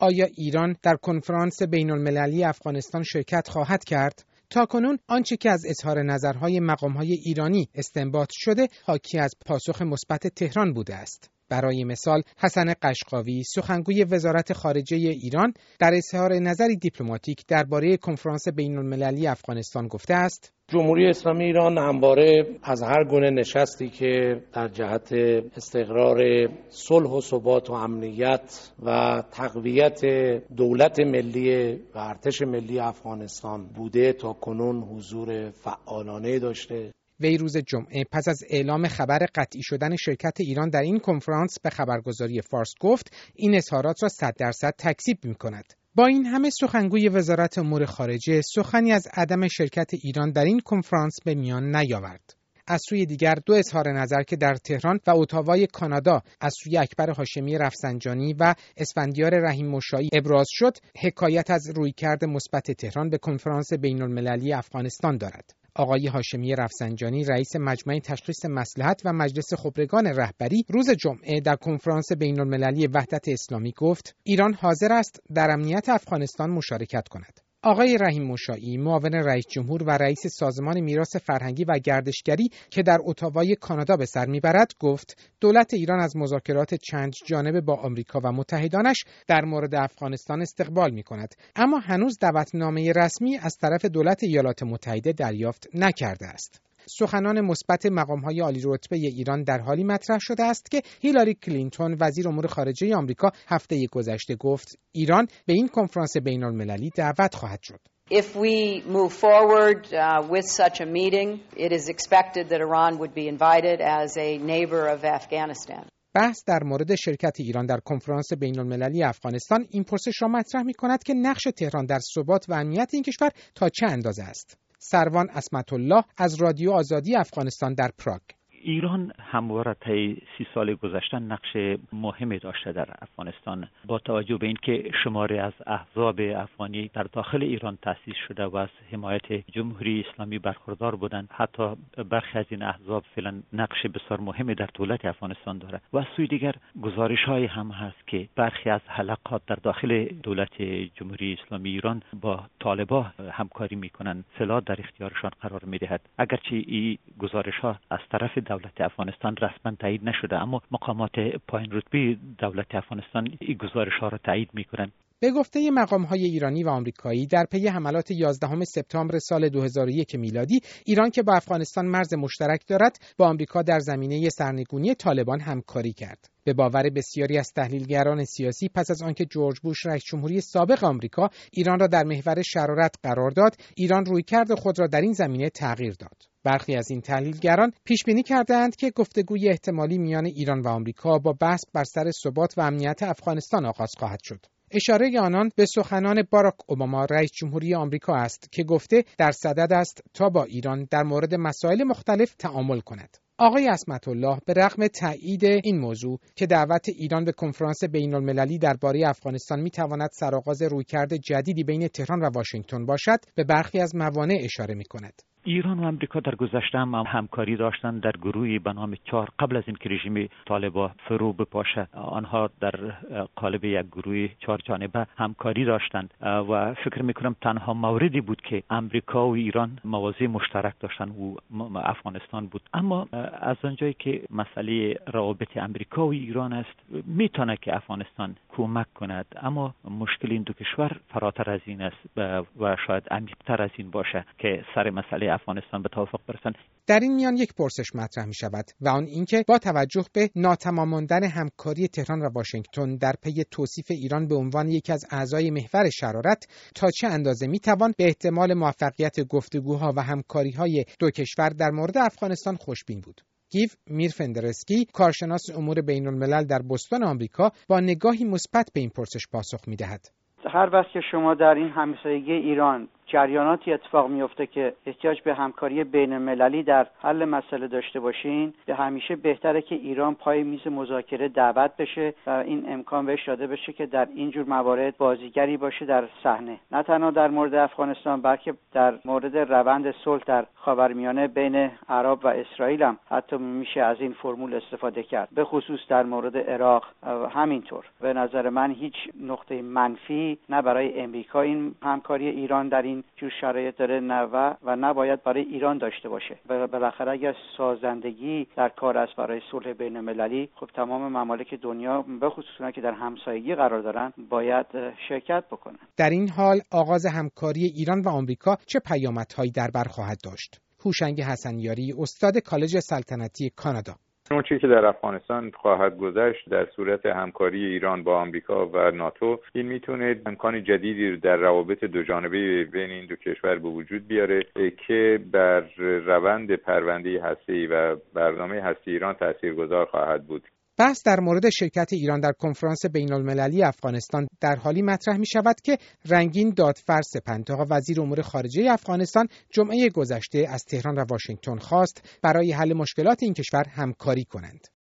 آیا ایران در کنفرانس بین‌المللی افغانستان شرکت خواهد کرد؟ تاکنون آنچه که از اظهار نظرهای مقام‌های ایرانی استنباط شده حاکی از پاسخ مثبت تهران بوده است. برای مثال حسن قشقاوی سخنگوی وزارت خارجه ایران در اظهار نظری دیپلماتیک درباره کنفرانس بین‌المللی افغانستان گفته است: جمهوری اسلامی ایران همواره از هر گونه نشستی که در جهت استقرار صلح و ثبات و امنیت و تقویت دولت ملی و ارتش ملی افغانستان بوده تا کنون حضور فعالانه داشته. وی روز جمعه پس از اعلام خبر قطعی شدن شرکت ایران در این کنفرانس به خبرگزاری فارس گفت این اظهارات را 100% تکذیب می‌کند. با این همه سخنگوی وزارت امور خارجه سخنی از عدم شرکت ایران در این کنفرانس به میان نیاورد. از سوی دیگر دو اظهار نظر که در تهران و اتاوای کانادا از سوی اکبر هاشمی رفسنجانی و اسفندیار رحیم مشایی ابراز شد، حکایت از رویکرد مثبت تهران به کنفرانس بین‌المللی افغانستان دارد. آقای هاشمی رفسنجانی رئیس مجمع تشخیص مصلحت و مجلس خبرگان رهبری روز جمعه در کنفرانس بین‌المللی وحدت اسلامی گفت ایران حاضر است در امنیت افغانستان مشارکت کند. آقای رحیم مشایی معاون رئیس جمهور و رئیس سازمان میراث فرهنگی و گردشگری که در اتاوای کانادا به سر میبرد گفت دولت ایران از مذاکرات چند جانبه با آمریکا و متحدانش در مورد افغانستان استقبال میکند، اما هنوز دعوتنامه رسمی از طرف دولت ایالات متحده دریافت نکرده است. سخنان مثبت مقام‌های عالی‌رتبه ایران در حالی مطرح شده است که هیلاری کلینتون وزیر امور خارجه آمریکا هفته گذشته گفت ایران به این کنفرانس بین‌المللی دعوت خواهد شد. If we move forward with such a meeting, it is expected that Iran would be invited as a neighbor of Afghanistan. بحث در مورد شرکت ایران در کنفرانس بین‌المللی افغانستان این پرسش را مطرح می‌کند که نقش تهران در ثبات و امنیت این کشور تا چه اندازه است. سروان عصمت الله از رادیو آزادی افغانستان در پراگ: ایران همواره طی 30 سال گذشته نقش مهمی داشته در افغانستان. با توجه به اینکه شماری از احزاب افغانی در داخل ایران تأسیس شده و از حمایت جمهوری اسلامی برخوردار بودند، حتی برخی از این احزاب فعلا نقش بسیار مهمی در دولت افغانستان دارد. و از سوی دیگر گزارش‌های هم هست که برخی از حلقات در داخل دولت جمهوری اسلامی ایران با طالبان همکاری می‌کنند، سلاح در اختیارشان قرار می‌دهد. اگرچه این گزارش‌ها از طرف دولت افغانستان رسما تایید نشده، اما مقامات پایین رتبه دولت افغانستان این گزارش‌ها را تایید می‌کنند. به گفته مقام‌های ایرانی و آمریکایی در پی حملات 11 سپتامبر سال 2001 میلادی، ایران که با افغانستان مرز مشترک دارد، با آمریکا در زمینه سرنگونی طالبان همکاری کرد. به باور بسیاری از تحلیلگران سیاسی، پس از آنکه جورج بوش رئیس جمهوری سابق آمریکا ایران را در محور شرارت قرار داد، ایران رویکرد خود را در این زمینه تغییر داد. برخی از این تحلیلگران پیش بینی کردند که گفتگوی احتمالی میان ایران و آمریکا با بحث بر سر ثبات و امنیت افغانستان آغاز خواهد شد. اشاره آنان به سخنان باراک اوباما رئیس جمهوری آمریکا است که گفته در صدد است تا با ایران در مورد مسائل مختلف تعامل کند. آقای عصمت الله به رغم تایید این موضوع که دعوت ایران به کنفرانس بین‌المللی درباره افغانستان می‌تواند سرآغاز رویکرد جدیدی بین تهران و واشنگتن باشد، به برخی از موانع اشاره می‌کند. ایران و آمریکا در گذشته هم همکاری داشتند در گروهی به نام 4 قبل از اینکه رژیم طالبان فرو بپاشه. آنها در قالب یک گروه 4 جانبه همکاری داشتند و فکر میکنم تنها موردی بود که آمریکا و ایران مواضع مشترک داشتند و افغانستان بود. اما از آنجایی که مسئله روابط آمریکا و ایران است، میتونه که افغانستان کمک کند، اما مشکل این دو کشور فراتر از این است و شاید عمیق‌تر از این باشه که سر مسئله افغانستان به توافق برسند. در این میان یک پرسش مطرح می شود و آن اینکه با توجه به ناتمام ماندن همکاری تهران و واشنگتن در پی توصیف ایران به عنوان یکی از اعضای محور شرارت، تا چه اندازه می توان به احتمال موفقیت گفتگوها و همکاری‌های دو کشور در مورد افغانستان خوشبین بود. گیو میرفندرسکی، کارشناس امور بین‌الملل در بوستون آمریکا، با نگاهی مثبت به این پرسش پاسخ می‌دهد. هر وقت که شما در این همسایگی ایران جریاناتی اتفاق میفته که احتیاج به همکاری بین‌المللی در حل مسئله داشته باشین، به همیشه بهتره که ایران پای میز مذاکره دعوت بشه و این امکان بهش داده بشه که در این جور موارد بازیگری باشه در صحنه، نه تنها در مورد افغانستان بلکه در مورد روند صلح در خاورمیانه بین عرب و اسرائیل هم حتی میشه از این فرمول استفاده کرد، به خصوص در مورد عراق. همینطور به نظر من هیچ نقطه منفی نه برای امریکا این همکاری ایران در این جور شرایط داره و نباید برای ایران داشته باشه. بالاخره اگر سازندگی در کار است برای صلح بین‌المللی، خب تمام ممالک دنیا به خصوص اونها که در همسایگی قرار دارن باید شرکت بکنن. در این حال آغاز همکاری ایران و آمریکا چه پیامدهایی در بر خواهد داشت؟ هوشنگ حسنیاری، استاد کالج سلطنتی کانادا: اون چیزی که در افغانستان خواهد گذشت در صورت همکاری ایران با آمریکا و ناتو، این میتونه امکان جدیدی در روابط دو جانبه بین این دو کشور به وجود بیاره که بر روند پرونده هسته‌ای و برنامه هسته‌ای ایران تاثیرگذار خواهد بود. بحث در مورد شرکت ایران در کنفرانس بین‌المللی افغانستان در حالی مطرح می شود که رنگین دادفر سپنتا وزیر امور خارجه افغانستان جمعه گذشته از تهران و واشنگتن خواست برای حل مشکلات این کشور همکاری کنند.